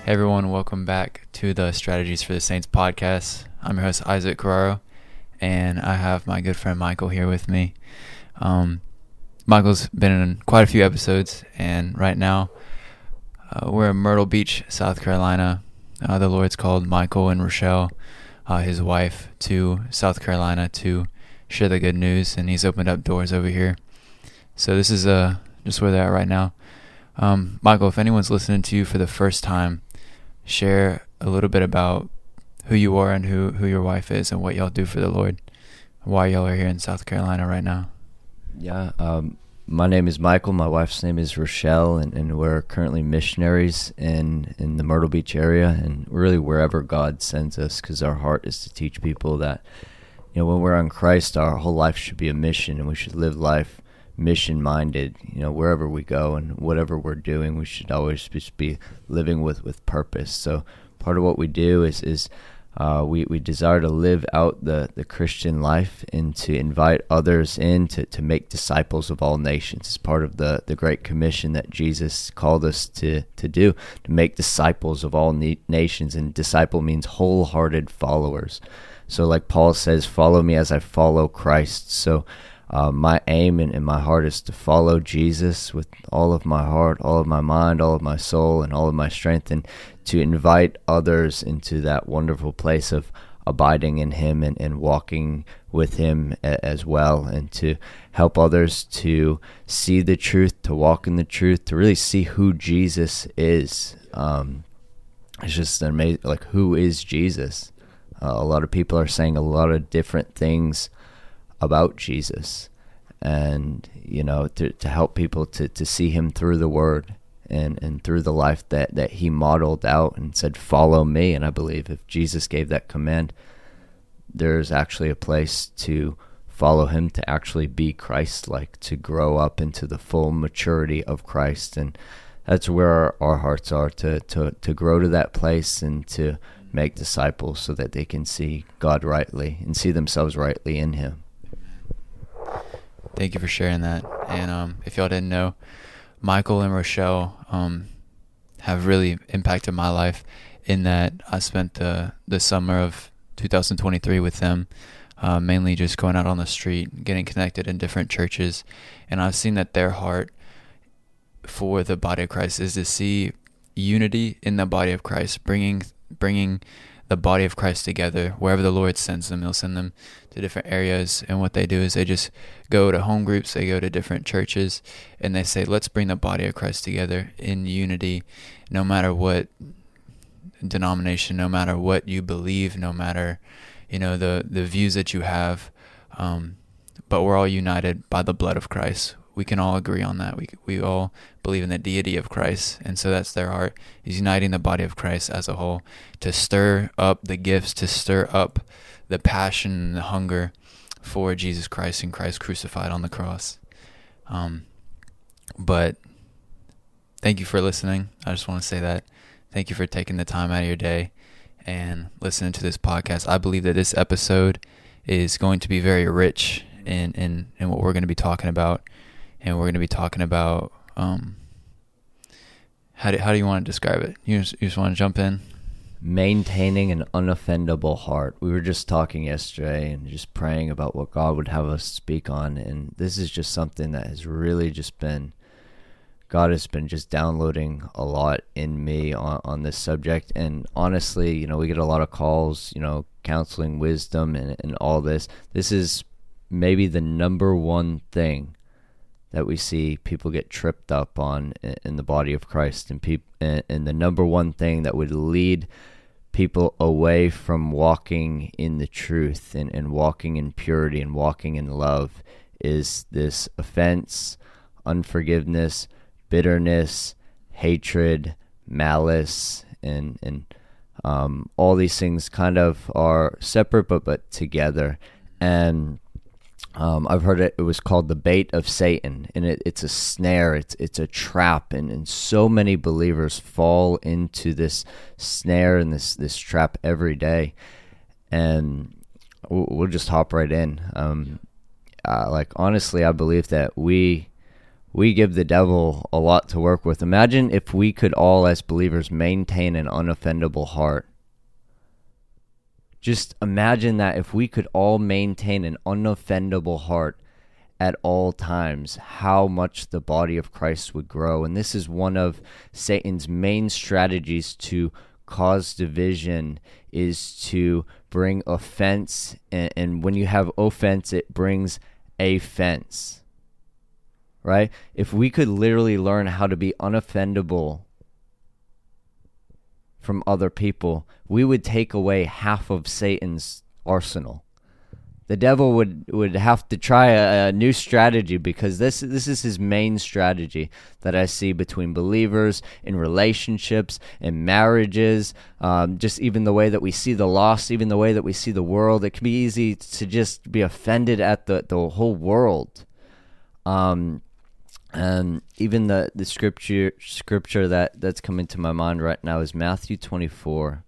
Hey everyone, welcome back to the Strategies for the Saints podcast. I'm your host Isaac Guerrero, and I have my good friend Michael here with me. Michael's been in quite a few episodes, and right now we're in Myrtle Beach, South Carolina. The Lord's called Michael and Rochelle, his wife, to South Carolina to share the good news, and he's opened up doors over here. So this is just where they're at right now. Michael, if anyone's listening to you for the first time, share a little bit about who you are and who your wife is and what y'all do for the Lord, why y'all are here in South Carolina right now. Yeah, my name is Michael. My wife's name is Rochelle, and we're currently missionaries in the Myrtle Beach area, and really wherever God sends us, because our heart is to teach people that, when we're on Christ, our whole life should be a mission, and we should live life mission-minded, wherever we go and whatever we're doing, we should always just be living with purpose. So part of what we do is we desire to live out the Christian life and to invite others in to make disciples of all nations. It's part of the Great Commission that Jesus called us to do, to make disciples of all nations, and disciple means wholehearted followers. So like Paul says, follow me as I follow Christ. So my aim and my heart is to follow Jesus with all of my heart, all of my mind, all of my soul, and all of my strength, and to invite others into that wonderful place of abiding in Him and walking with Him as well, and to help others to see the truth, to walk in the truth, to really see who Jesus is. It's just amazing, who is Jesus? A lot of people are saying a lot of different things about Jesus, and to help people to see Him through the Word and through the life that He modeled out and said, follow me. And I believe if Jesus gave that command, there's actually a place to follow Him, to actually be Christ-like, to grow up into the full maturity of Christ. And that's where our hearts are, to grow to that place and to make disciples so that they can see God rightly and see themselves rightly in Him. Thank you for sharing that. And if y'all didn't know, Michael and Rochelle have really impacted my life in that I spent the summer of 2023 with them, mainly just going out on the street, getting connected in different churches. And I've seen that their heart for the body of Christ is to see unity in the body of Christ, bringing the body of Christ together. Wherever the Lord sends them, He'll send them to different areas, and what they do is they just go to home groups, they go to different churches, and they say, let's bring the body of Christ together in unity, no matter what denomination, no matter what you believe, no matter the views that you have, but we're all united by the blood of Christ. We can all agree on that. We all believe in the deity of Christ. And so that's their heart, is uniting the body of Christ as a whole, to stir up the gifts, to stir up the passion and the hunger for Jesus Christ and Christ crucified on the cross. But thank you for listening. I just want to say that. Thank you for taking the time out of your day and listening to this podcast. I believe that this episode is going to be very rich in what we're going to be talking about. And we're going to be talking about, how do you want to describe it? You just want to jump in? Maintaining an unoffendable heart. We were just talking yesterday and just praying about what God would have us speak on. And this is just something that has really just been, God has been just downloading a lot in me on this subject. And honestly, we get a lot of calls, counseling, wisdom, and all this. This is maybe the number one thing that we see people get tripped up on in the body of Christ, and the number one thing that would lead people away from walking in the truth and walking in purity and walking in love is this offense, unforgiveness, bitterness, hatred, malice, and all these things kind of are separate but together. And I've heard it was called the bait of Satan, and it's a snare, it's a trap, and so many believers fall into this snare and this trap every day. And we'll just hop right in. Honestly, I believe that we we give the devil a lot to work with. Imagine if we could all, as believers, maintain an unoffendable heart. Just imagine that if we could all maintain an unoffendable heart at all times, how much the body of Christ would grow. And this is one of Satan's main strategies to cause division, is to bring offense. And when you have offense, it brings a fence. Right? If we could literally learn how to be unoffendable from other people, we would take away half of Satan's arsenal. The devil would have to try a new strategy, because this is his main strategy that I see between believers, in relationships, in marriages, just even the way that we see the lost, even the way that we see the world. It can be easy to just be offended at the whole world. And even the scripture that's coming to my mind right now is Matthew 24.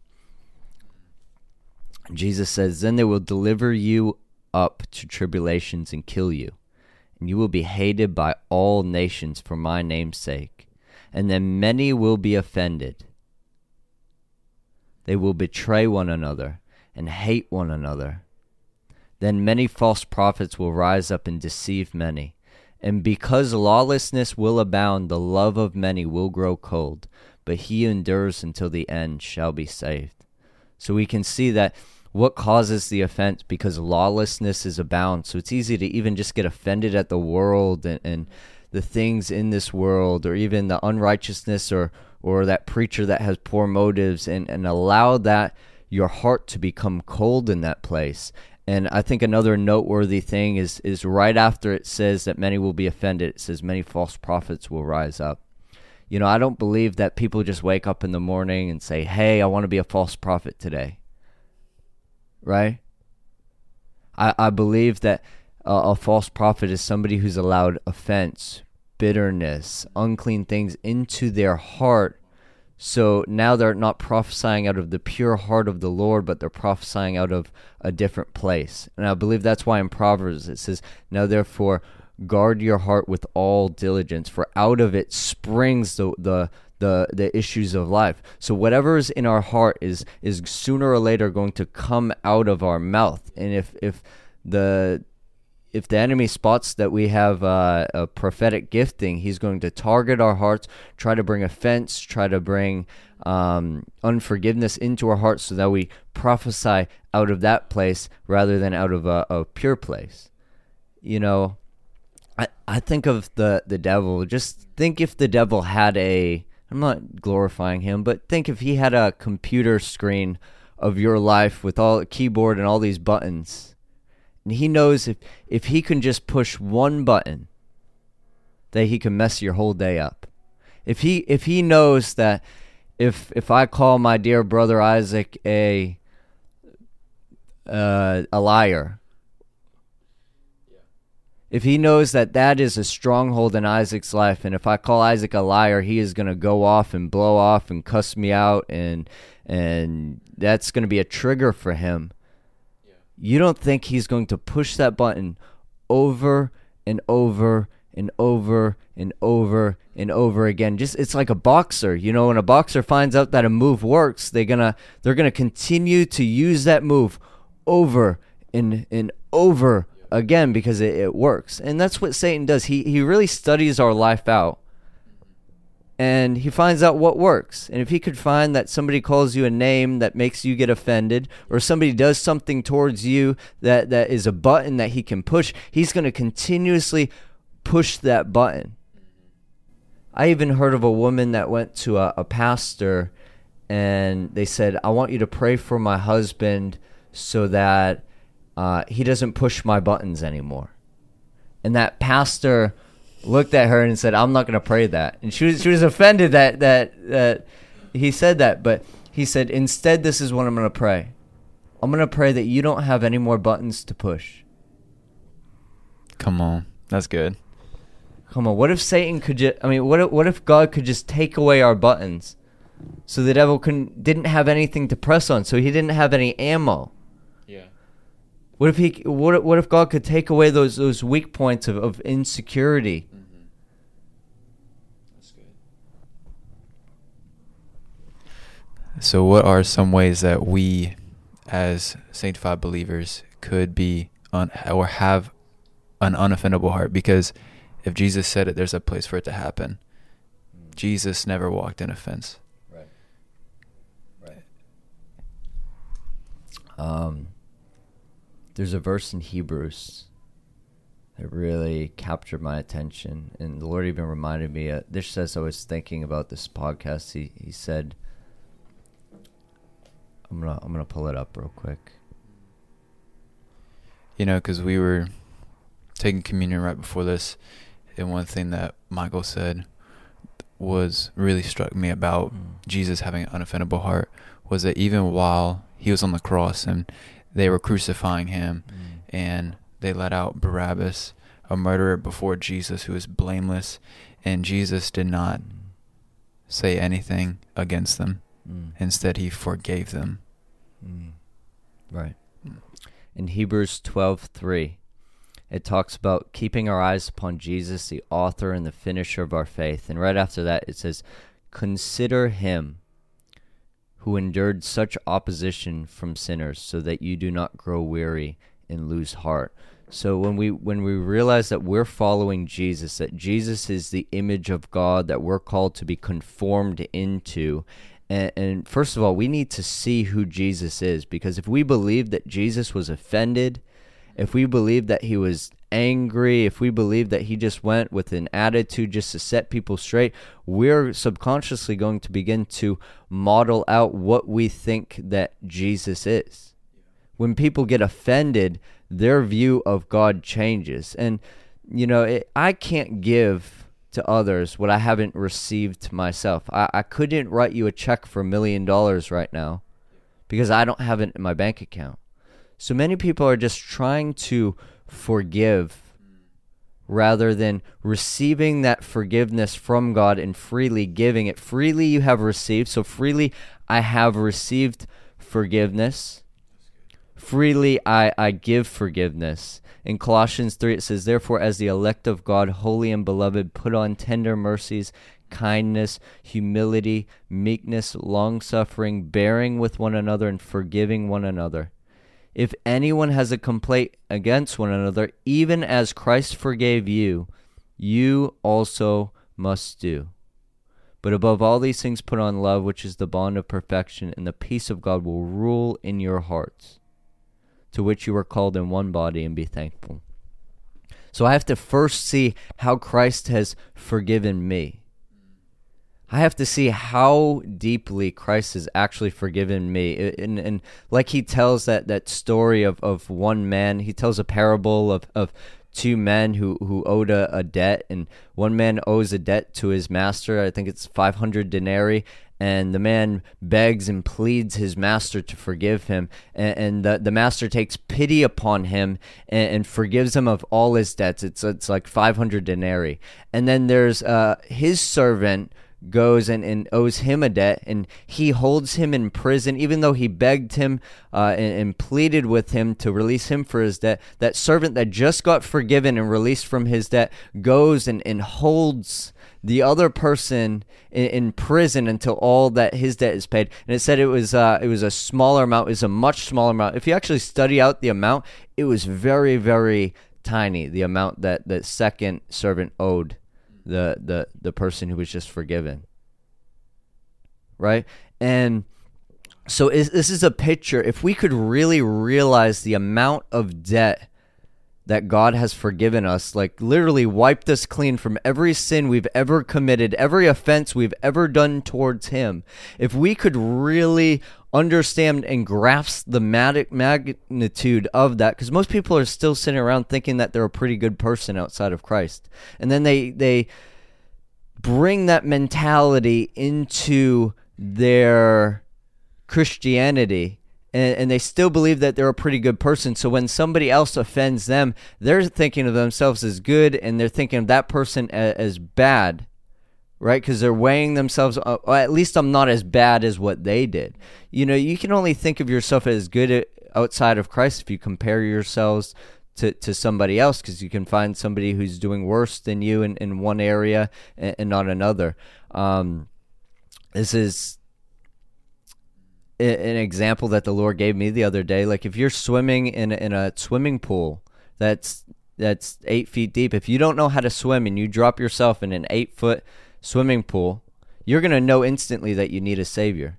Jesus says, "Then they will deliver you up to tribulations and kill you, and you will be hated by all nations for my name's sake. And then many will be offended. They will betray one another and hate one another. Then many false prophets will rise up and deceive many. And because lawlessness will abound, the love of many will grow cold, but he who endures until the end shall be saved." So we can see that what causes the offense, because lawlessness is abound. So it's easy to even just get offended at the world and the things in this world, or even the unrighteousness or that preacher that has poor motives, and allow that your heart to become cold in that place. And I think another noteworthy thing is right after it says that many will be offended, it says many false prophets will rise up. You know, I don't believe that people just wake up in the morning and say, "Hey, I want to be a false prophet today." Right? I believe that a false prophet is somebody who's allowed offense, bitterness, unclean things into their heart. So now they're not prophesying out of the pure heart of the Lord, but they're prophesying out of a different place. And I believe that's why in Proverbs it says, "Now therefore guard your heart with all diligence, for out of it springs the issues of life." So whatever is in our heart is sooner or later going to come out of our mouth. And if the enemy spots that we have a prophetic gifting, he's going to target our hearts, try to bring offense, try to bring unforgiveness into our hearts, so that we prophesy out of that place rather than out of a pure place. You know, I think of the devil. Just think if the devil had I'm not glorifying him, but think if he had a computer screen of your life with all a keyboard and all these buttons, and he knows if he can just push one button, that he can mess your whole day up. If he knows that if I call my dear brother Isaac a liar, if he knows that is a stronghold in Isaac's life, and if I call Isaac a liar, he is going to go off and blow off and cuss me out, and that's going to be a trigger for him. Yeah. You don't think he's going to push that button over and over and over and over and over again? It's like a boxer. You know, when a boxer finds out that a move works, they're gonna continue to use that move over and over again, because it works. And that's what Satan does. He really studies our life out, and he finds out what works. And if he could find that somebody calls you a name that makes you get offended, or somebody does something towards you that is a button that he can push, he's going to continuously push that button. I even heard of a woman that went to a pastor, and they said, "I want you to pray for my husband so that he doesn't push my buttons anymore." And that pastor looked at her and said, "I'm not going to pray that." And she was offended that he said that. But he said, "Instead, this is what I'm going to pray. I'm going to pray that you don't have any more buttons to push." Come on. That's good. Come on. What if Satan could what if God could just take away our buttons, so the devil didn't have anything to press on, so he didn't have any ammo? Yeah. What if God could take away those weak points of insecurity? Mm-hmm. So what are some ways that we as sanctified believers could be or have an unoffendable heart? Because if Jesus said it, there's a place for it to happen. Jesus never walked in offense. There's a verse in Hebrews that really captured my attention, and the Lord even reminded me. This as I was thinking about this podcast, He said, "I'm gonna pull it up real quick." You know, because we were taking communion right before this, and one thing that Michael said was really struck me about Jesus having an unoffendable heart was that even while he was on the cross and they were crucifying him and they let out Barabbas, a murderer, before Jesus who was blameless, and Jesus did not say anything against them. Instead, he forgave them. Right. In Hebrews 12:3, it talks about keeping our eyes upon Jesus, the author and the finisher of our faith. And right after that, it says, "Consider him who endured such opposition from sinners, so that you do not grow weary and lose heart." So when we realize that we're following Jesus, that Jesus is the image of God that we're called to be conformed into, and first of all, we need to see who Jesus is, because if we believe that Jesus was offended, if we believe that he was angry, if we believe that he just went with an attitude just to set people straight, we're subconsciously going to begin to model out what we think that Jesus is. When people get offended, their view of God changes. And, you know, I can't give to others what I haven't received myself. I couldn't write you a check for $1 million right now because I don't have it in my bank account. So many people are just trying to forgive rather than receiving that forgiveness from God and freely giving it. Freely you have received, so freely I have received forgiveness. Freely I give forgiveness. In Colossians 3 it says, "Therefore as the elect of God, holy and beloved, put on tender mercies, kindness, humility, meekness, long-suffering, bearing with one another and forgiving one another. If anyone has a complaint against one another, even as Christ forgave you, you also must do. But above all these things put on love, which is the bond of perfection, and the peace of God will rule in your hearts, to which you are called in one body, and be thankful." So I have to first see how Christ has forgiven me. I have to see how deeply Christ has actually forgiven me. And like he tells that story of one man, he tells a parable of two men who owed a debt, and one man owes a debt to his master. I think it's 500 denarii. And the man begs and pleads his master to forgive him. And the master takes pity upon him and forgives him of all his debts. It's like 500 denarii. And then there's his servant goes and owes him a debt, and he holds him in prison, even though he begged him and pleaded with him to release him for his debt. That servant that just got forgiven and released from his debt goes and holds the other person in prison until all that his debt is paid. And it said it was a smaller amount. It was a much smaller amount. If you actually study out the amount, it was very, very tiny, the amount that the second servant owed the person who was just forgiven, right? And so this is a picture. If we could really realize the amount of debt that God has forgiven us, like literally wiped us clean from every sin we've ever committed, every offense we've ever done towards him, if we could really understand and grasp the magnitude of that, because most people are still sitting around thinking that they're a pretty good person outside of Christ, and then they bring that mentality into their Christianity, and they still believe that they're a pretty good person. So when somebody else offends them, they're thinking of themselves as good, and they're thinking of that person as bad, right? Because they're weighing themselves, at least I'm not as bad as what they did. You know, you can only think of yourself as good outside of Christ if you compare yourselves to somebody else, because you can find somebody who's doing worse than you in one area and not another. This is an example that the Lord gave me the other day. Like if you're swimming in a swimming pool that's 8 feet deep, if you don't know how to swim and you drop yourself in an 8-foot swimming pool, you're going to know instantly that you need a savior.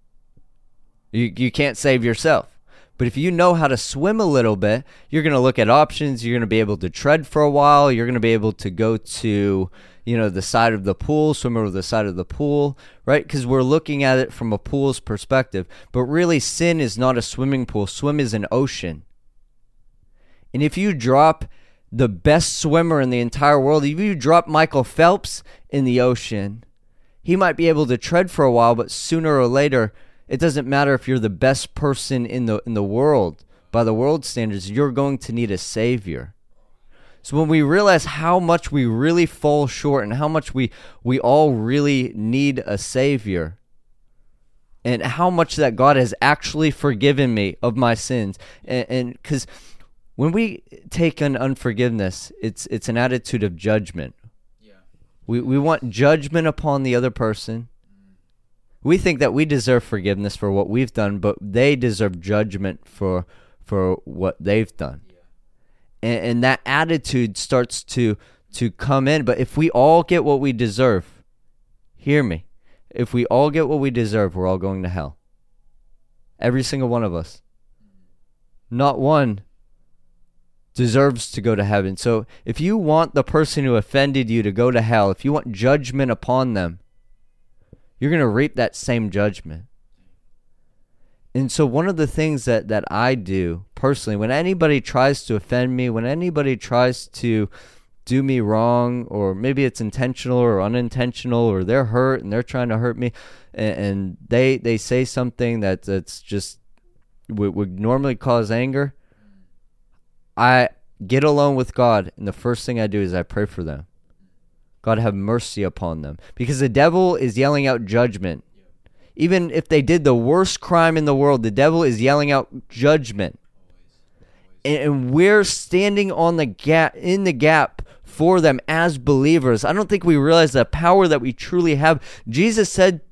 You can't save yourself. But if you know how to swim a little bit, you're going to look at options. You're going to be able to tread for a while. You're going to be able to go to, the side of the pool, swim over the side of the pool, right? Because we're looking at it from a pool's perspective. But really, sin is not a swimming pool. Swim is an ocean. And if you drop the best swimmer in the entire world, if you drop Michael Phelps in the ocean, he might be able to tread for a while, but sooner or later, it doesn't matter if you're the best person in the world. By the world standards, you're going to need a savior. So when we realize how much we really fall short and how much we all really need a savior, and how much that God has actually forgiven me of my sins, and because when we take on unforgiveness, it's an attitude of judgment. Yeah. We want judgment upon the other person. We think that we deserve forgiveness for what we've done, but they deserve judgment for what they've done. Yeah. And that attitude starts to come in. But if we all get what we deserve, hear me, if we all get what we deserve, we're all going to hell. Every single one of us. Not one deserves to go to heaven. So if you want the person who offended you to go to hell, if you want judgment upon them, you're going to reap that same judgment. And so one of the things that I do personally, when anybody tries to offend me, when anybody tries to do me wrong, or maybe it's intentional or unintentional, or they're hurt and they're trying to hurt me, and they say something that's just would normally cause anger, I get alone with God, and the first thing I do is I pray for them. God, have mercy upon them. Because the devil is yelling out judgment. Even if they did the worst crime in the world, the devil is yelling out judgment. And we're standing in the gap for them as believers. I don't think we realize the power that we truly have. Jesus said,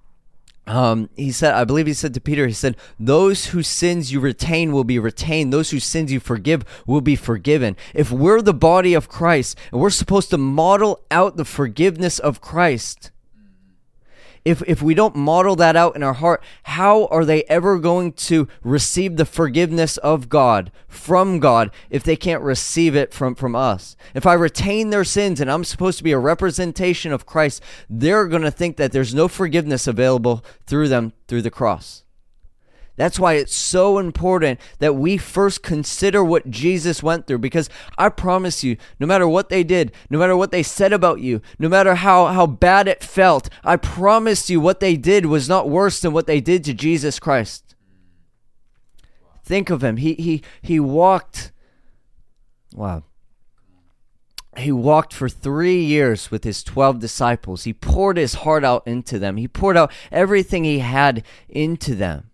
I believe he said to Peter, he said, those whose sins you retain will be retained. Those whose sins you forgive will be forgiven. If we're the body of Christ and we're supposed to model out the forgiveness of Christ, if we don't model that out in our heart, how are they ever going to receive the forgiveness of God, from God, if they can't receive it from us? If I retain their sins and I'm supposed to be a representation of Christ, they're going to think that there's no forgiveness available through them, through the cross. That's why it's so important that we first consider what Jesus went through, because I promise you, no matter what they did, no matter what they said about you, no matter how bad it felt, I promise you what they did was not worse than what they did to Jesus Christ. Think of him. He walked, wow. He walked for 3 years with his 12 disciples. He poured his heart out into them. He poured out everything he had into them.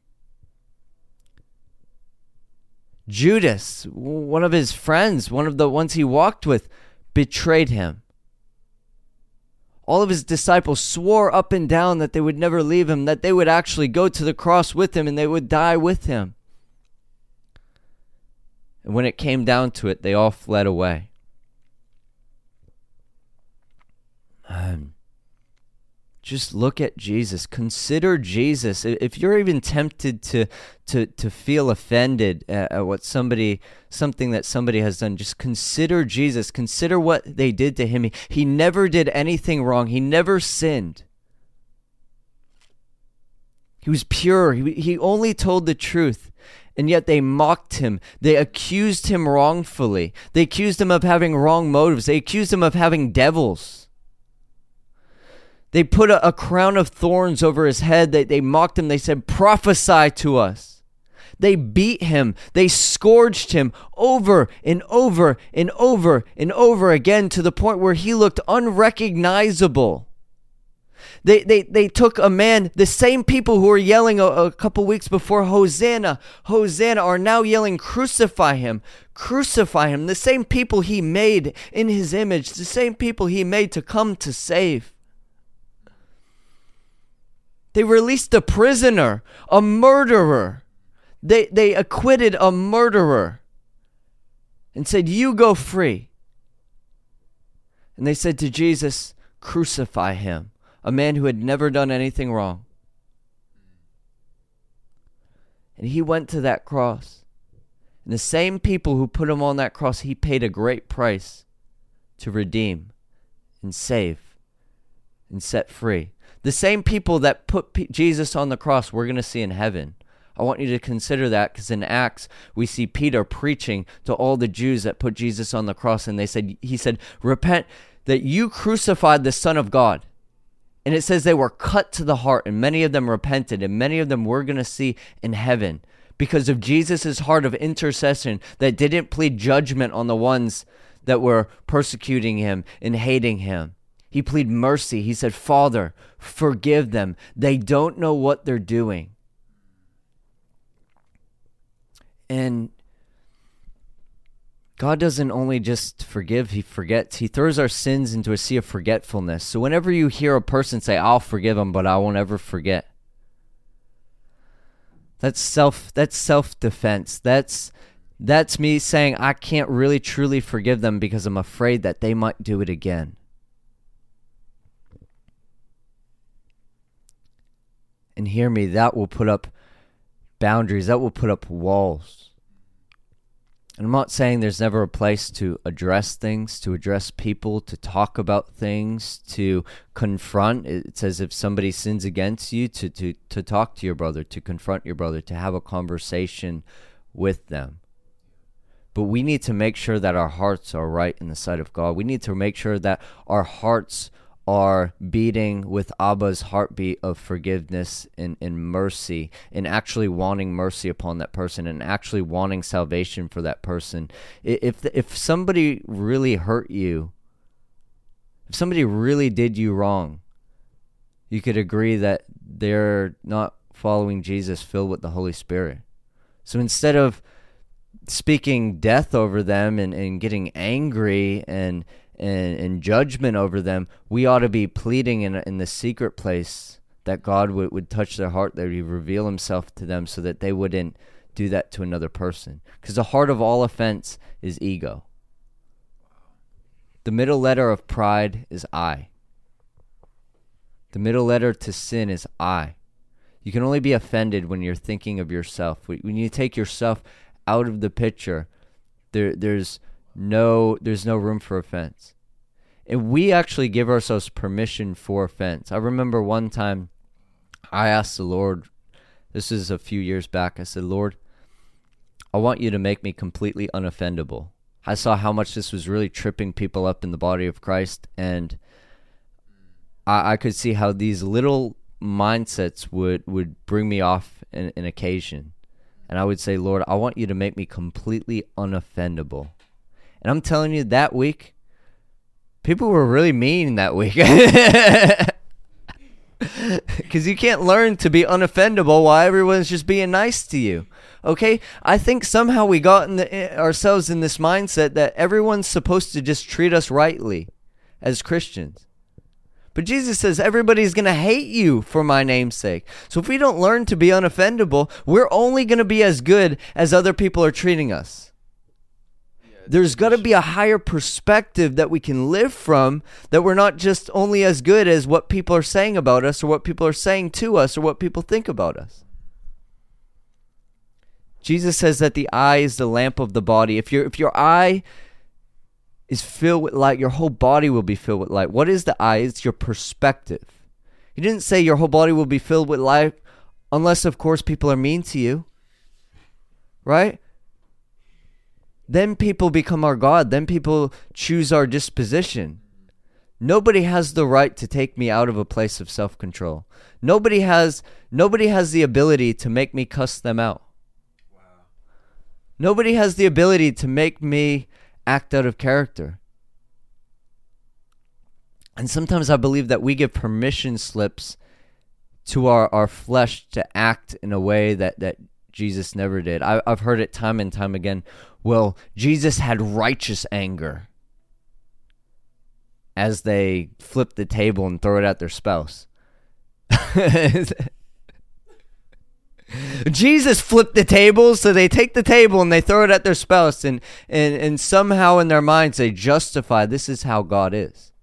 Judas, one of his friends, one of the ones he walked with, betrayed him. All of his disciples swore up and down that they would never leave him, that they would actually go to the cross with him and they would die with him. And when it came down to it, they all fled away. Just look at Jesus. Consider Jesus. If you're even tempted to feel offended at something that somebody has done, just consider Jesus. Consider what they did to him. He never did anything wrong. He never sinned. He was pure. He only told the truth. And yet they mocked him. They accused him wrongfully. They accused him of having wrong motives. They accused him of having devils. They put a crown of thorns over his head. They mocked him. They said, prophesy to us. They beat him. They scourged him over and over and over and over again, to the point where he looked unrecognizable. They took a man, the same people who were yelling a couple weeks before, Hosanna, Hosanna, are now yelling, crucify him, crucify him. The same people he made in his image, the same people he made to come to save. They released a prisoner, a murderer. They acquitted a murderer and said, you go free. And they said to Jesus, crucify him, a man who had never done anything wrong. And he went to that cross. And the same people who put him on that cross, he paid a great price to redeem and save and set free. The same people that put Jesus on the cross, we're going to see in heaven. I want you to consider that, because in Acts, we see Peter preaching to all the Jews that put Jesus on the cross, and he said, repent that you crucified the Son of God. And it says they were cut to the heart, and many of them repented, and many of them we're going to see in heaven because of Jesus' heart of intercession that didn't plead judgment on the ones that were persecuting him and hating him. He pleaded mercy. He said, Father, forgive them. They don't know what they're doing. And God doesn't only just forgive, he forgets. He throws our sins into a sea of forgetfulness. So whenever you hear a person say, I'll forgive them, but I won't ever forget, that's self-defense. That's me saying I can't really truly forgive them because I'm afraid that they might do it again. And hear me, that will put up boundaries, that will put up walls. And I'm not saying there's never a place to address things, to address people, to talk about things, to confront. It says if somebody sins against you, to talk to your brother, to confront your brother, to have a conversation with them. But we need to make sure that our hearts are right in the sight of God. We need to make sure that our hearts are beating with Abba's heartbeat of forgiveness and mercy, and actually wanting mercy upon that person, and actually wanting salvation for that person. If somebody really hurt you, if somebody really did you wrong, you could agree that they're not following Jesus filled with the Holy Spirit. So instead of speaking death over them and getting angry and judgment over them, we ought to be pleading in the secret place that God would touch their heart, that he reveal himself to them so that they wouldn't do that to another person. Because the heart of all offense is ego. The middle letter of pride is I. The middle letter to sin is I. You can only be offended when you're thinking of yourself. When you take yourself out of the picture, there's no room for offense. And we actually give ourselves permission for offense. I remember one time I asked the Lord, this is a few years back, I said, Lord, I want you to make me completely unoffendable. I saw how much this was really tripping people up in the body of Christ, and I could see how these little mindsets would bring me off an occasion. And I would say, Lord, I want you to make me completely unoffendable. And I'm telling you, that week, people were really mean that week. Because you can't learn to be unoffendable while everyone's just being nice to you. Okay? I think somehow we got ourselves in this mindset that everyone's supposed to just treat us rightly as Christians. But Jesus says everybody's going to hate you for my name's sake. So if we don't learn to be unoffendable, we're only going to be as good as other people are treating us. There's got to be a higher perspective that we can live from, that we're not just only as good as what people are saying about us or what people are saying to us or what people think about us. Jesus says that the eye is the lamp of the body. If your eye is filled with light, your whole body will be filled with light. What is the eye? It's your perspective. He didn't say your whole body will be filled with light unless, of course, people are mean to you. Right? Then people become our God. Then people choose our disposition. Nobody has the right to take me out of a place of self-control. Nobody has the ability to make me cuss them out. Wow. Nobody has the ability to make me act out of character. And sometimes I believe that we give permission slips to our flesh to act in a way that Jesus never did. I've heard it time and time again. Well, Jesus had righteous anger as they flip the table and throw it at their spouse. Jesus flipped the table, so they take the table and they throw it at their spouse, and somehow in their minds they justify this is how God is.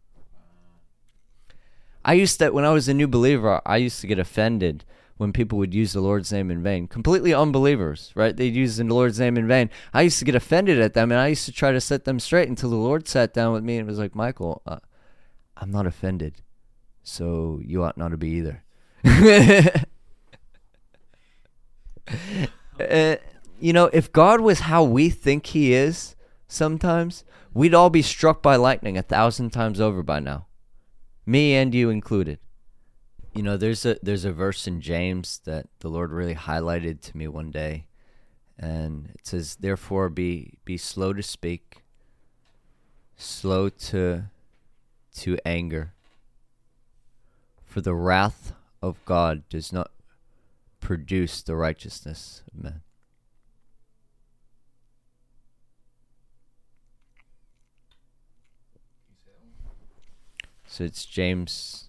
When I was a new believer, I used to get offended when people would use the Lord's name in vain. Completely unbelievers, right? They'd use the Lord's name in vain. I used to get offended at them, and I used to try to set them straight until the Lord sat down with me and was like, Michael, I'm not offended, so you ought not to be either. If God was how we think he is sometimes, we'd all be struck by lightning 1,000 times over by now. Me and you included. There's a verse in James that the Lord really highlighted to me one day, and it says, "Therefore be slow to speak, slow to anger, for the wrath of God does not produce the righteousness of men." So it's James.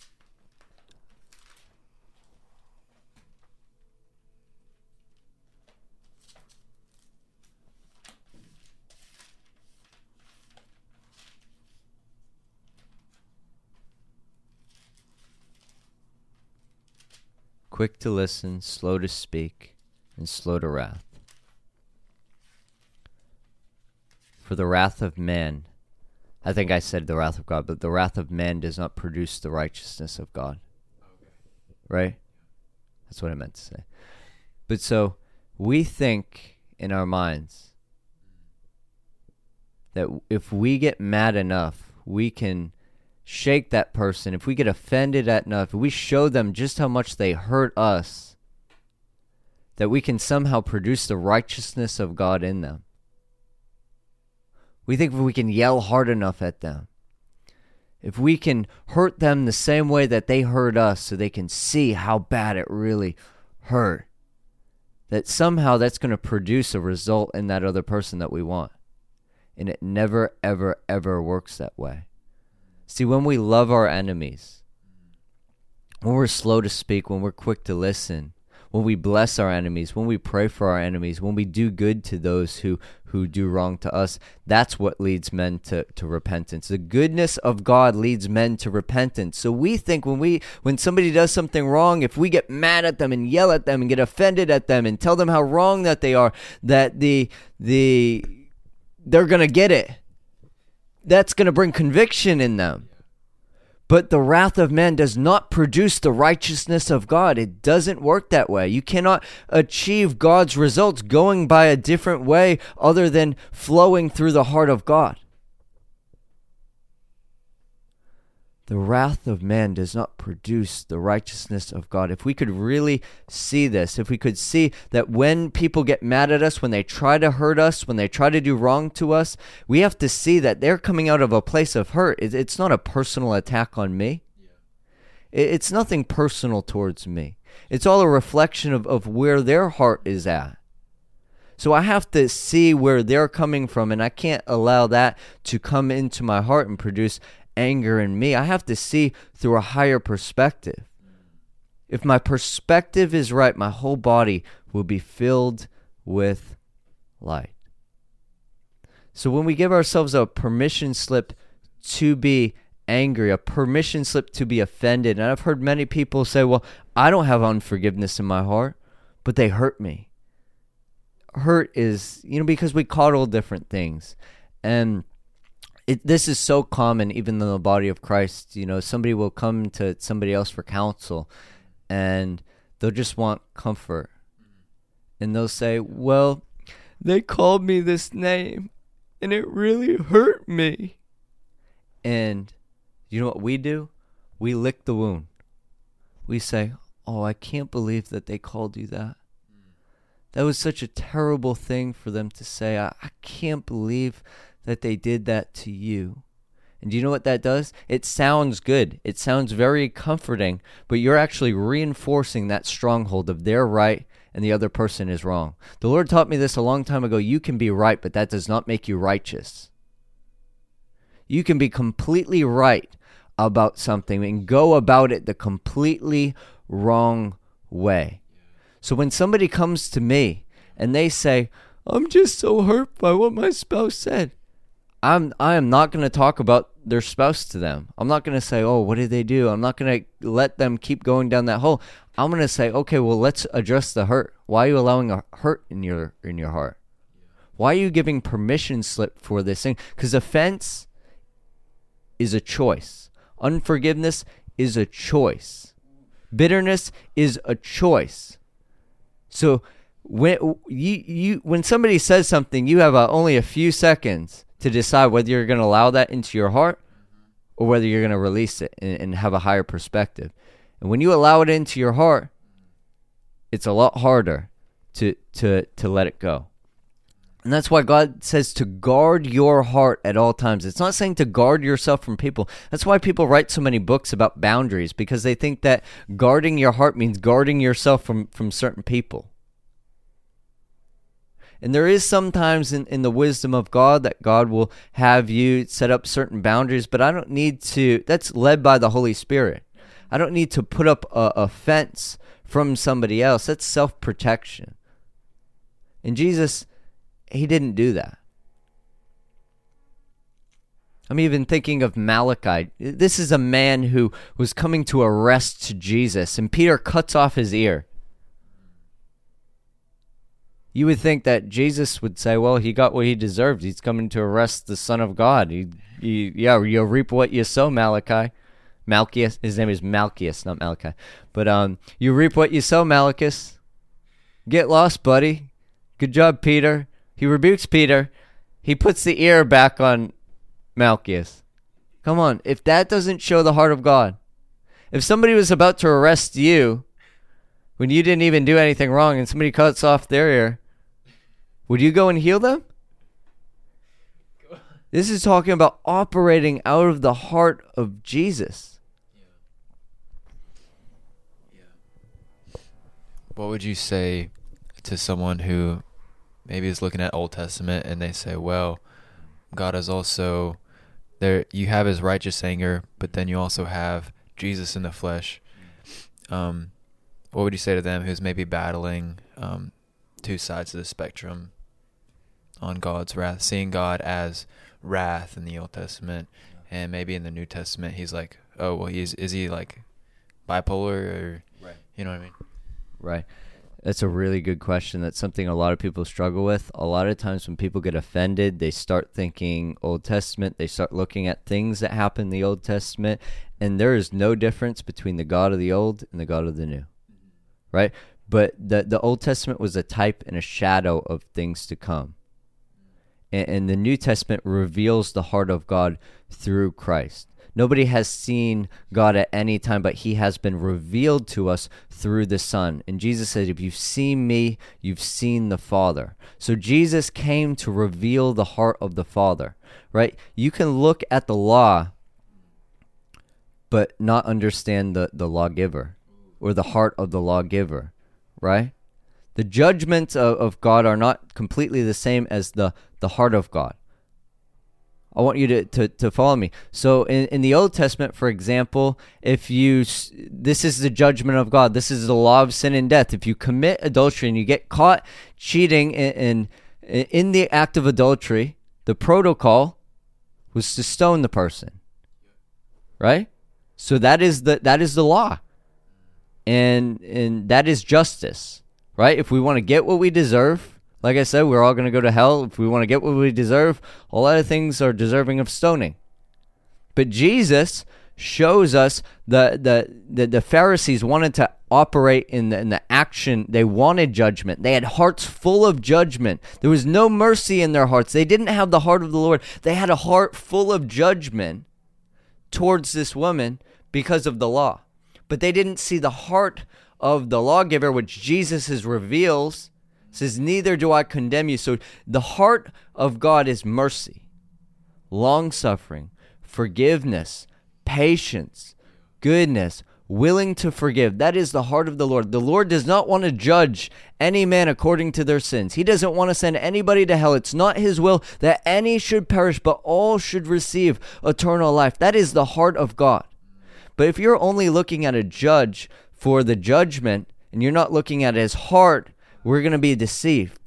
Quick to listen, slow to speak, and slow to wrath. For the wrath of man, I think I said the wrath of God, but the wrath of man does not produce the righteousness of God. Okay. Right? That's what I meant to say. But so, we think in our minds that if we get mad enough, we can shake that person. If we get offended at enough, if we show them just how much they hurt us, that we can somehow produce the righteousness of God in them. We think if we can yell hard enough at them, if we can hurt them the same way that they hurt us so they can see how bad it really hurt, that somehow that's going to produce a result in that other person that we want. And it never, ever, ever works that way. See, when we love our enemies, when we're slow to speak, when we're quick to listen, when we bless our enemies, when we pray for our enemies, when we do good to those who do wrong to us, that's what leads men to repentance. The goodness of God leads men to repentance. So we think when somebody does something wrong, if we get mad at them and yell at them and get offended at them and tell them how wrong that they are, that they're going to get it. That's going to bring conviction in them. But the wrath of man does not produce the righteousness of God. It doesn't work that way. You cannot achieve God's results going by a different way other than flowing through the heart of God. The wrath of man does not produce the righteousness of God. If we could really see this, if we could see that when people get mad at us, when they try to hurt us, when they try to do wrong to us, we have to see that they're coming out of a place of hurt. It's not a personal attack on me. It's nothing personal towards me. It's all a reflection of where their heart is at. So I have to see where they're coming from, and I can't allow that to come into my heart and produce anger in me. I have to see through a higher perspective. If my perspective is right, my whole body will be filled with light. So when we give ourselves a permission slip to be angry, a permission slip to be offended, and I've heard many people say, well, I don't have unforgiveness in my heart, but they hurt me. Hurt is, because we coddle different things. And this is so common even in the body of Christ. Somebody will come to somebody else for counsel and they'll just want comfort. And they'll say, well, they called me this name and it really hurt me. And you know what we do? We lick the wound. We say, oh, I can't believe that they called you that. That was such a terrible thing for them to say. I can't believe that they did that to you. And do you know what that does? It sounds good. It sounds very comforting, but you're actually reinforcing that stronghold of they're right and the other person is wrong. The Lord taught me this a long time ago. You can be right, but that does not make you righteous. You can be completely right about something and go about it the completely wrong way. So when somebody comes to me and they say, I'm just so hurt by what my spouse said, I am not going to talk about their spouse to them. I'm not going to say, oh, what did they do? I'm not going to let them keep going down that hole. I'm going to say, okay, well, let's address the hurt. Why are you allowing a hurt in your heart? Why are you giving permission slip for this thing? Because offense is a choice. Unforgiveness is a choice. Bitterness is a choice. So when somebody says something, you have only a few seconds to decide whether you're going to allow that into your heart or whether you're going to release it and have a higher perspective. And when you allow it into your heart, it's a lot harder to let it go. And that's why God says to guard your heart at all times. It's not saying to guard yourself from people. That's why people write so many books about boundaries, because they think that guarding your heart means guarding yourself from certain people. And there is sometimes in the wisdom of God that God will have you set up certain boundaries, but I don't need to. That's led by the Holy Spirit. I don't need to put up a fence from somebody else. That's self-protection. And Jesus, he didn't do that. I'm even thinking of Malachi. This is a man who was coming to arrest Jesus, and Peter cuts off his ear. You would think that Jesus would say, well, he got what he deserved. He's coming to arrest the Son of God. You'll reap what you sow, Malachi. Malchus. His name is Malchus, not Malachi. But you reap what you sow, Malchus. Get lost, buddy. Good job, Peter. He rebukes Peter. He puts the ear back on Malchus. Come on. If that doesn't show the heart of God. If somebody was about to arrest you when you didn't even do anything wrong and somebody cuts off their ear, would you go and heal them? This is talking about operating out of the heart of Jesus. What would you say to someone who maybe is looking at Old Testament and they say, well, God is also there. You have his righteous anger, but then you also have Jesus in the flesh. What would you say to them who's maybe battling two sides of the spectrum on God's wrath, seeing God as wrath in the Old Testament, and maybe in the New Testament he's like, oh, well, is he like bipolar, or right. You know what I mean? Right. That's a really good question. That's something a lot of people struggle with. A lot of times when people get offended, they start thinking Old Testament. They start looking at things that happen in the Old Testament, and there is no difference between the God of the Old and the God of the New. Right? But the Old Testament was a type and a shadow of things to come. And the New Testament reveals the heart of God through Christ. Nobody has seen God at any time, but he has been revealed to us through the Son. And Jesus said, if you've seen me, you've seen the Father. So Jesus came to reveal the heart of the Father, right? You can look at the law, but not understand the lawgiver or the heart of the lawgiver, right? The judgments of God are not completely the same as the heart of God. I want you to follow me. So in the Old Testament, for example, this is the judgment of God. This is the law of sin and death. If you commit adultery and you get caught cheating in the act of adultery, the protocol was to stone the person. Right? So that is the law. And that is justice. Right? If we want to get what we deserve, like I said, we're all going to go to hell. If we want to get what we deserve, a lot of things are deserving of stoning. But Jesus shows us the Pharisees wanted to operate in the action. They wanted judgment. They had hearts full of judgment. There was no mercy in their hearts. They didn't have the heart of the Lord. They had a heart full of judgment towards this woman because of the law. But they didn't see the heart of the lawgiver, which Jesus reveals, says, neither do I condemn you. So the heart of God is mercy, long-suffering, forgiveness, patience, goodness, willing to forgive. That is the heart of the Lord. The Lord does not want to judge any man according to their sins. He doesn't want to send anybody to hell. It's not his will that any should perish, but all should receive eternal life. That is the heart of God. But if you're only looking at a judge for the judgment and you're not looking at his heart, we're going to be deceived.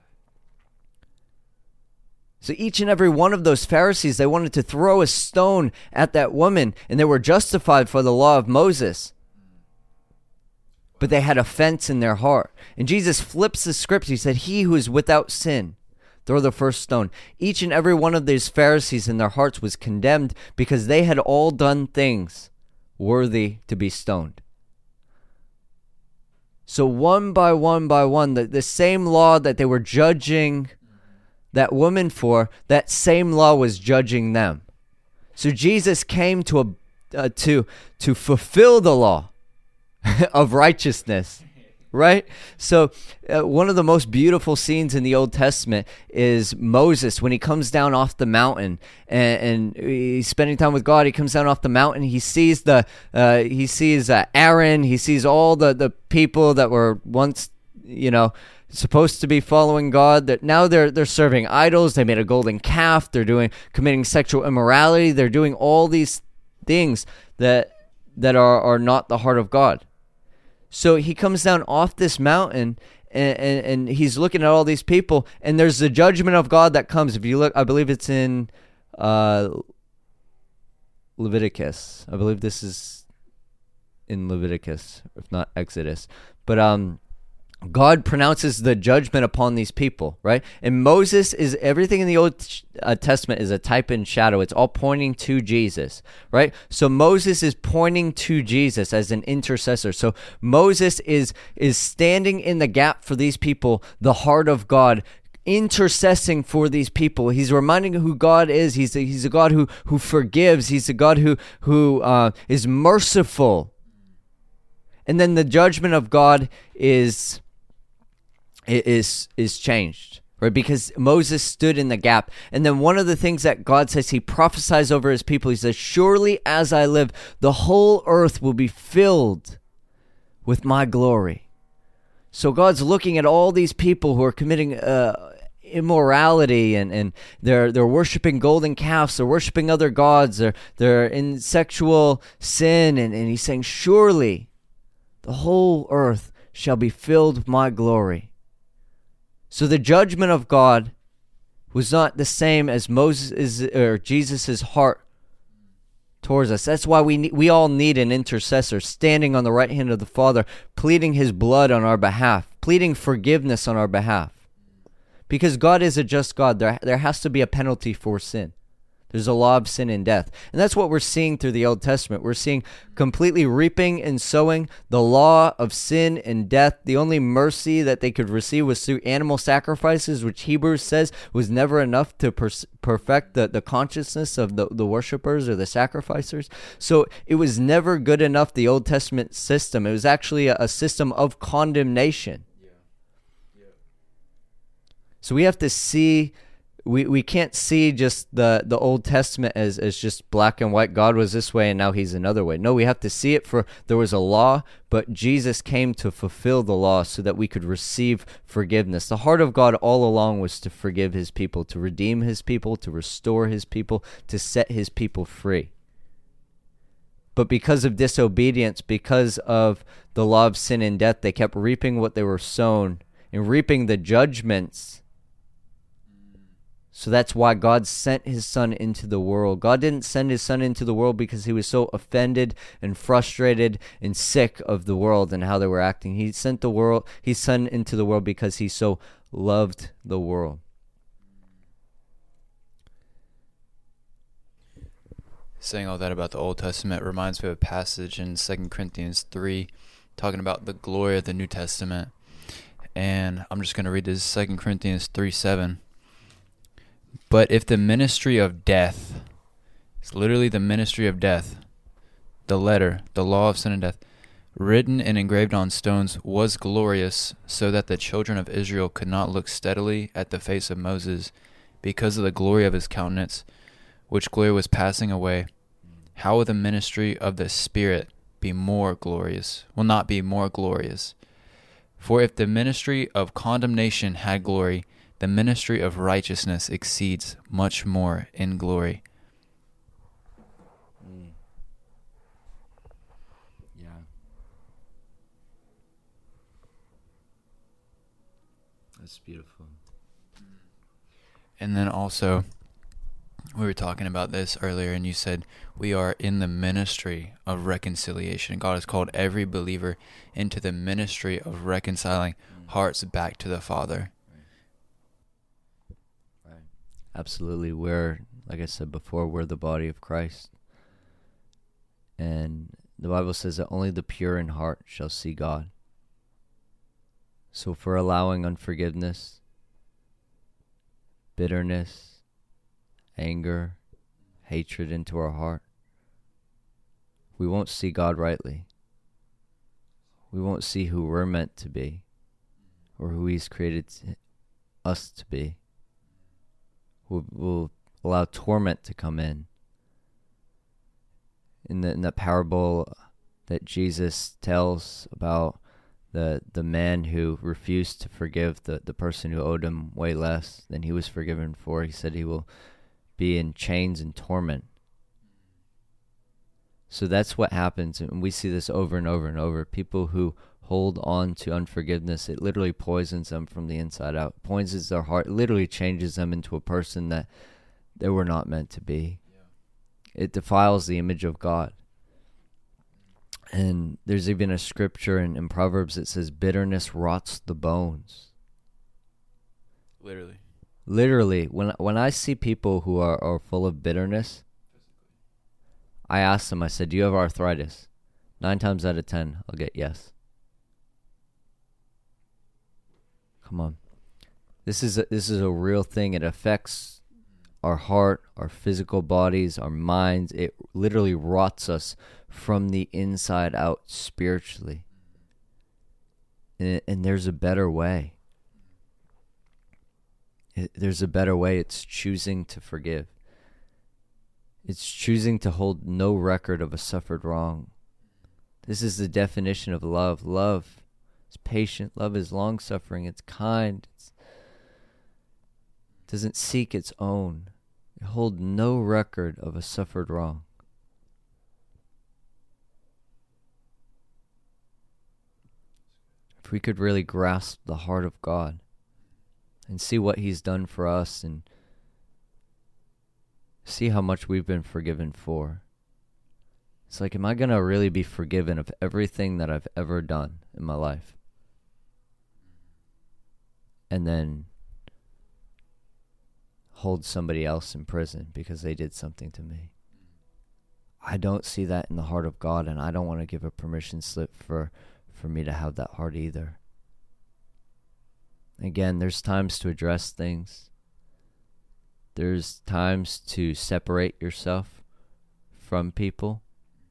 So each and every one of those Pharisees, they wanted to throw a stone at that woman, and they were justified for the law of Moses. But they had offense in their heart. And Jesus flips the script. He said, he who is without sin, throw the first stone. Each and every one of these Pharisees in their hearts was condemned because they had all done things worthy to be stoned. So one by one, the same law that they were judging that woman for, that same law was judging them. So Jesus came to fulfill the law of righteousness, right? So one of the most beautiful scenes in the Old Testament is Moses when he comes down off the mountain and he's spending time with God. He comes down off the mountain. He sees Aaron. He sees all the people that were once, supposed to be following God, that now they're serving idols. They made a golden calf. They're committing sexual immorality. They're doing all these things that are not the heart of God. So he comes down off this mountain and he's looking at all these people, and there's the judgment of God that comes. If you look, I believe it's in Leviticus. I believe this is in Leviticus, if not Exodus. But God pronounces the judgment upon these people, right? And Moses is, everything in the Old Testament is a type and shadow. It's all pointing to Jesus, right? So Moses is pointing to Jesus as an intercessor. So Moses is standing in the gap for these people, the heart of God, intercessing for these people. He's reminding who God is. He's a God who forgives. He's a God who is merciful. And then the judgment of God is changed, right? Because Moses stood in the gap. And then one of the things that God says, he prophesies over his people. He says, surely as I live, the whole earth will be filled with my glory. So God's looking at all these people who are committing immorality and they're worshiping golden calves, they're worshiping other gods, they're in sexual sin, and he's saying, surely the whole earth shall be filled with my glory. So the judgment of God was not the same as Moses or Jesus's heart towards us. That's why we all need an intercessor standing on the right hand of the Father, pleading his blood on our behalf, pleading forgiveness on our behalf. Because God is a just God. There has to be a penalty for sin. There's a law of sin and death. And that's what we're seeing through the Old Testament. We're seeing completely reaping and sowing the law of sin and death. The only mercy that they could receive was through animal sacrifices, which Hebrews says was never enough to perfect the consciousness of the worshipers or the sacrificers. So it was never good enough, the Old Testament system. It was actually a system of condemnation. So we have to see... We can't see just the Old Testament as just black and white. God was this way and now he's another way. No, we have to see it for there was a law, but Jesus came to fulfill the law so that we could receive forgiveness. The heart of God all along was to forgive his people, to redeem his people, to restore his people, to set his people free. But because of disobedience, because of the law of sin and death, they kept reaping what they were sown and reaping the judgments. So that's why God sent his son into the world. God didn't send his son into the world because he was so offended and frustrated and sick of the world and how they were acting. He sent his son into the world because he so loved the world. Saying all that about the Old Testament reminds me of a passage in 2 Corinthians 3 talking about the glory of the New Testament. And I'm just going to read this, 2 Corinthians 3:7. But if the ministry of death, it's literally the ministry of death, the letter, the law of sin and death, written and engraved on stones, was glorious, so that the children of Israel could not look steadily at the face of Moses because of the glory of his countenance, which glory was passing away, how will the ministry of the Spirit be more glorious, will not be more glorious. For if the ministry of condemnation had glory, the ministry of righteousness exceeds much more in glory. Yeah. That's beautiful. And then also, we were talking about this earlier, and you said we are in the ministry of reconciliation. God has called every believer into the ministry of reconciling hearts back to the Father. Right. Absolutely. We're, like I said before, we're the body of Christ. And the Bible says that only the pure in heart shall see God. So if we're allowing unforgiveness, bitterness, anger, hatred into our heart, we won't see God rightly. We won't see who we're meant to be or who He's created us to be. We'll allow torment to come in. In the parable that Jesus tells about the man who refused to forgive the person who owed him way less than he was forgiven for, he said he will be in chains and torment. So that's what happens, and we see this over and over and over. People who hold on to unforgiveness, it literally poisons them from the inside out, poisons their heart, literally changes them into a person that they were not meant to be. Yeah. It defiles the image of God. And there's even a scripture in Proverbs that says bitterness rots the bones. Literally, when I see people who are full of bitterness, I ask them, I said, do you have arthritis? 9 times out of 10, I'll get yes. Come on. This is a real thing. It affects our heart, our physical bodies, our minds. It literally rots us from the inside out spiritually. And there's a better way. There's a better way. It's choosing to forgive. It's choosing to hold no record of a suffered wrong. This is the definition of love. Love is patient. Love is long-suffering. It's kind. It doesn't seek its own. It holds no record of a suffered wrong. If we could really grasp the heart of God and see what He's done for us and see how much we've been forgiven for. It's like, am I going to really be forgiven of everything that I've ever done in my life? And then hold somebody else in prison because they did something to me. I don't see that in the heart of God, and I don't want to give a permission slip for me to have that heart either. Again, there's times to address things. There's times to separate yourself from people.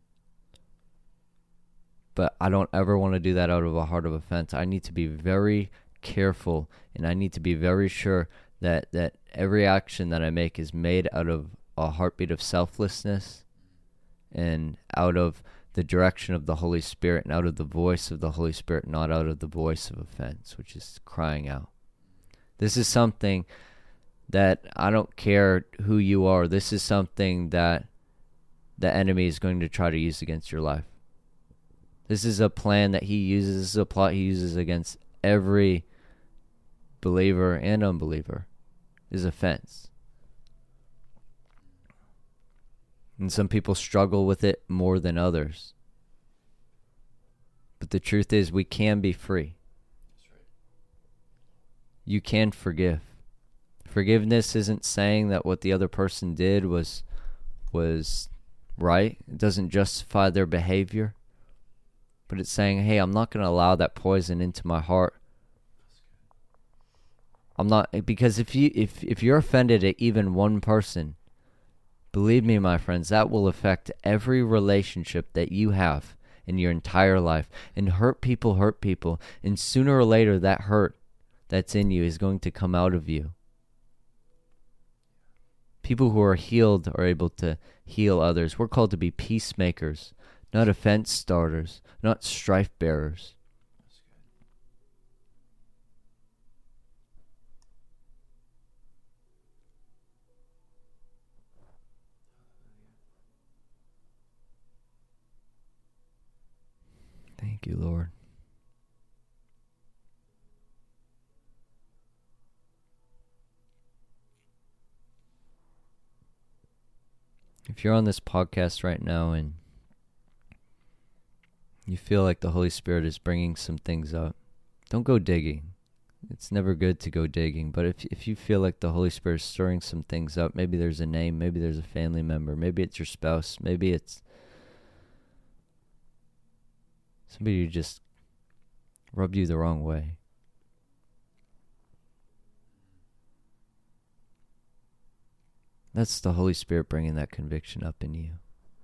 But I don't ever want to do that out of a heart of offense. I need to be very careful, and I need to be very sure that every action that I make is made out of a heartbeat of selflessness and out of the direction of the Holy Spirit and out of the voice of the Holy Spirit, not out of the voice of offense, which is crying out. This is something that I don't care who you are. This is something that the enemy is going to try to use against your life. This is a plan that he uses. This is a plot he uses against every believer and unbeliever, is offense. And some people struggle with it more than others. But the truth is, we can be free. That's right. You can forgive. Forgiveness isn't saying that what the other person did was right. It doesn't justify their behavior. But it's saying, hey, I'm not going to allow that poison into my heart. I'm not, because if you're offended at even one person, believe me, my friends, that will affect every relationship that you have in your entire life. And hurt people. And sooner or later, that hurt that's in you is going to come out of you. People who are healed are able to heal others. We're called to be peacemakers, not offense starters, not strife bearers. That's good. Thank you, Lord. If you're on this podcast right now and you feel like the Holy Spirit is bringing some things up, don't go digging. It's never good to go digging, but if you feel like the Holy Spirit is stirring some things up, maybe there's a name, maybe there's a family member, maybe it's your spouse, maybe it's somebody who just rubbed you the wrong way. That's the Holy Spirit bringing that conviction up in you.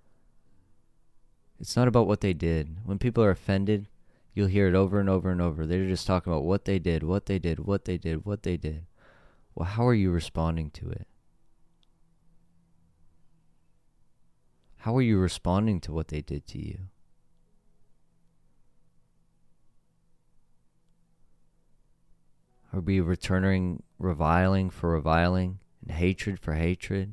It's not about what they did. When people are offended, you'll hear it over and over and over. They're just talking about what they did, what they did, what they did, what they did. Well, how are you responding to it? How are you responding to what they did to you? Are we returning reviling for reviling and hatred for hatred?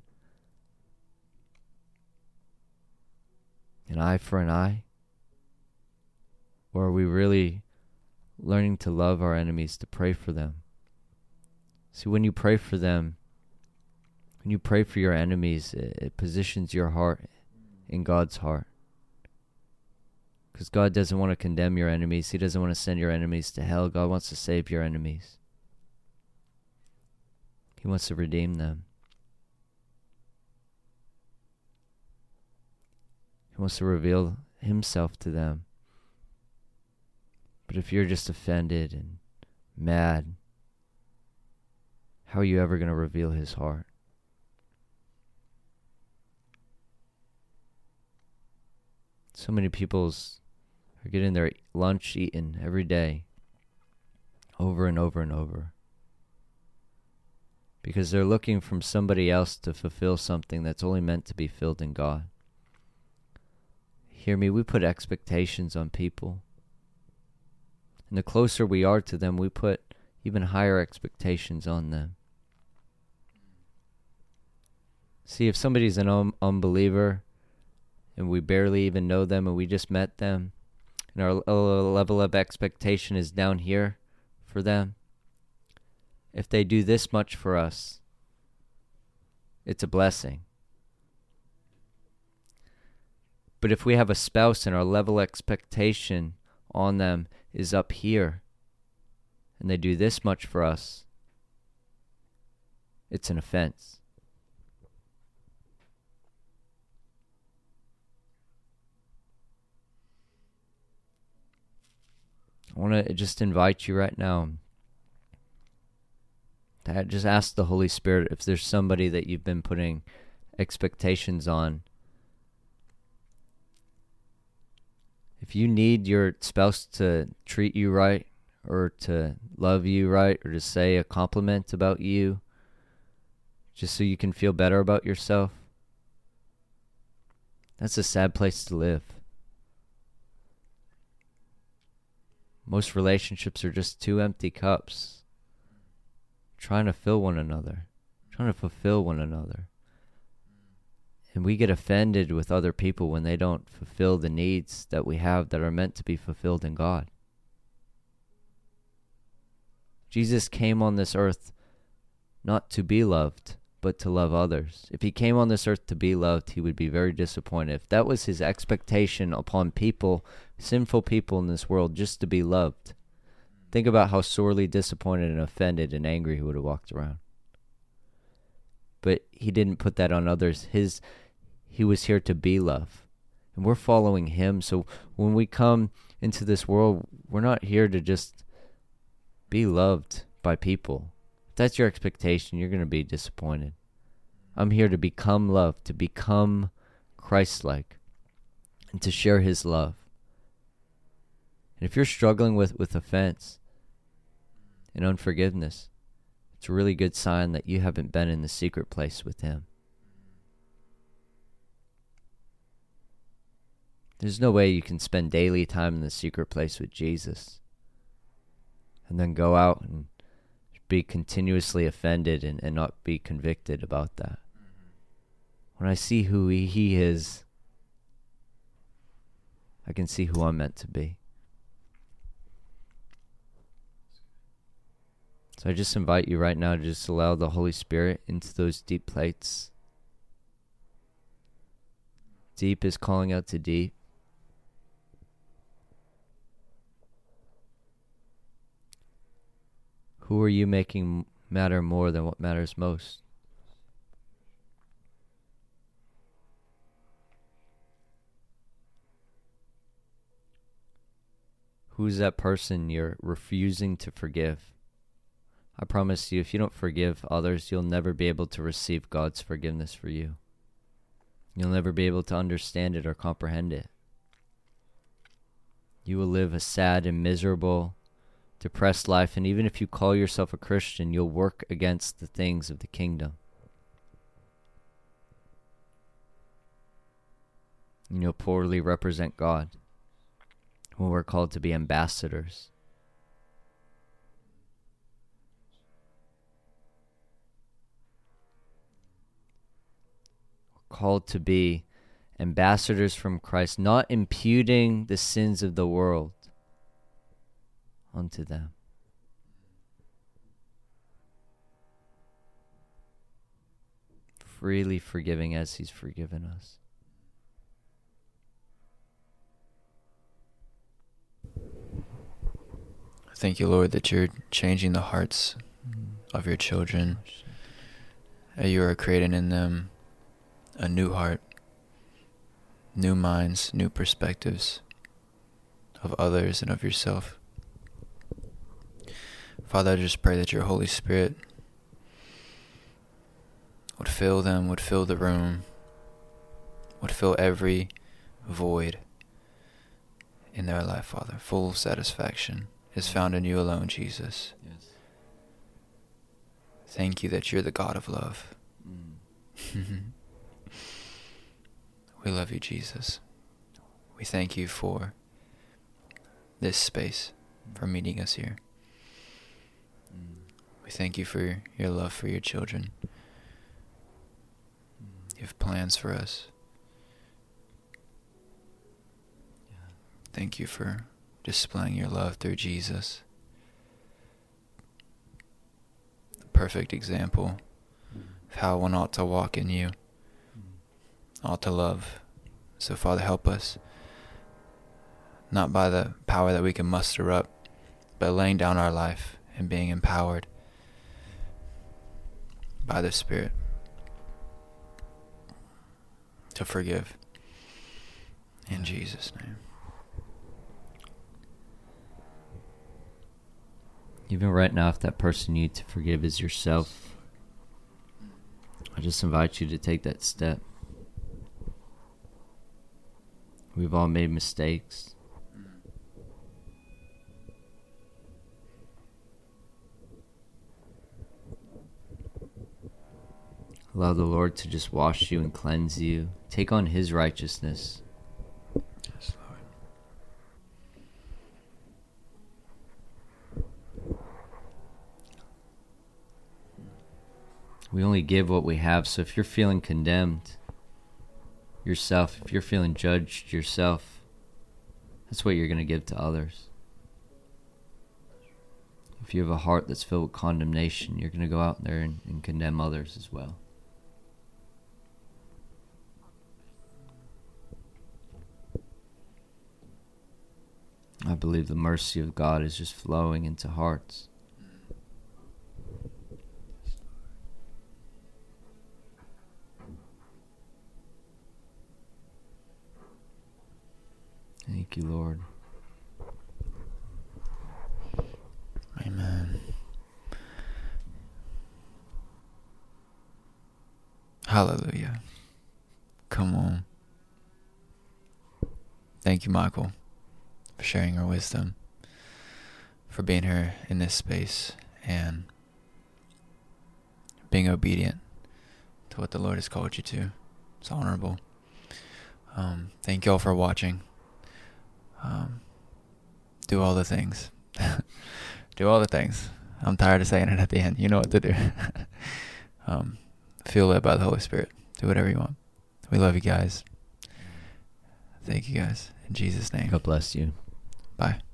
An eye for an eye? Or are we really learning to love our enemies, to pray for them? See, when you pray for them, when you pray for your enemies, it positions your heart in God's heart. Because God doesn't want to condemn your enemies. He doesn't want to send your enemies to hell. God wants to save your enemies. He wants to redeem them. He wants to reveal himself to them. But if you're just offended and mad, how are you ever going to reveal his heart? So many people are getting their lunch eaten every day, over and over and over, because they're looking from somebody else to fulfill something that's only meant to be filled in God. Hear me, we put expectations on people. And the closer we are to them, we put even higher expectations on them. See, if somebody's an unbeliever, and we barely even know them, and we just met them, and our level of expectation is down here for them, if they do this much for us, it's a blessing. But if we have a spouse and our level expectation on them is up here, and they do this much for us, it's an offense. I want to just invite you right now to just ask the Holy Spirit if there's somebody that you've been putting expectations on. If you need your spouse to treat you right, or to love you right, or to say a compliment about you, just so you can feel better about yourself, that's a sad place to live. Most relationships are just two empty cups, trying to fill one another, trying to fulfill one another. And we get offended with other people when they don't fulfill the needs that we have that are meant to be fulfilled in God. Jesus came on this earth not to be loved, but to love others. If he came on this earth to be loved, he would be very disappointed. If that was his expectation upon people, sinful people in this world, just to be loved, think about how sorely disappointed and offended and angry he would have walked around. But he didn't put that on others. He was here to be love. And we're following him. So when we come into this world, we're not here to just be loved by people. If that's your expectation, you're going to be disappointed. I'm here to become loved, to become Christ-like, and to share his love. And if you're struggling with offense and unforgiveness, it's a really good sign that you haven't been in the secret place with him. There's no way you can spend daily time in the secret place with Jesus and then go out and be continuously offended and not be convicted about that. When I see who he is, I can see who I'm meant to be. So I just invite you right now to just allow the Holy Spirit into those deep places. Deep is calling out to deep. Who are you making matter more than what matters most? Who's that person you're refusing to forgive? I promise you, if you don't forgive others, you'll never be able to receive God's forgiveness for you. You'll never be able to understand it or comprehend it. You will live a sad and miserable, depressed life, and even if you call yourself a Christian, you'll work against the things of the kingdom. And you'll poorly represent God when we're called to be ambassadors. We're called to be ambassadors from Christ, not imputing the sins of the world unto them. Freely forgiving as He's forgiven us. Thank you, Lord, that you're changing the hearts of your children. That you are creating in them a new heart, new minds, new perspectives of others and of yourself. Father, I just pray that your Holy Spirit would fill them, would fill the room, would fill every void in their life, Father. Full satisfaction is found in you alone, Jesus. Yes. Thank you that you're the God of love. We love you, Jesus. We thank you for this space, for meeting us here. We thank you for your love for your children. You have plans for us. Thank you for displaying your love through Jesus. The perfect example of how one ought to walk in you, ought to love. So Father, help us, not by the power that we can muster up, but laying down our life and being empowered by the Spirit to forgive. In Jesus' name. Even right now, if that person you need to forgive is yourself, I just invite you to take that step. We've all made mistakes. Allow the Lord to just wash you and cleanse you. Take on His righteousness. Yes, Lord. We only give what we have, so if you're feeling condemned yourself, if you're feeling judged yourself, that's what you're going to give to others. If you have a heart that's filled with condemnation, you're going to go out there and condemn others as well. I believe the mercy of God is just flowing into hearts. Thank you, Lord. Amen. Hallelujah. Come on. Thank you, Michael, for sharing your wisdom, for being here in this space and being obedient to what the Lord has called you to. It's honorable. Thank you all for watching. Do all the things. Do all the things. I'm tired of saying it at the end. You know what to do. Feel led by the Holy Spirit. Do whatever you want. We love you guys. Thank you guys. In Jesus' name. God bless you. Bye.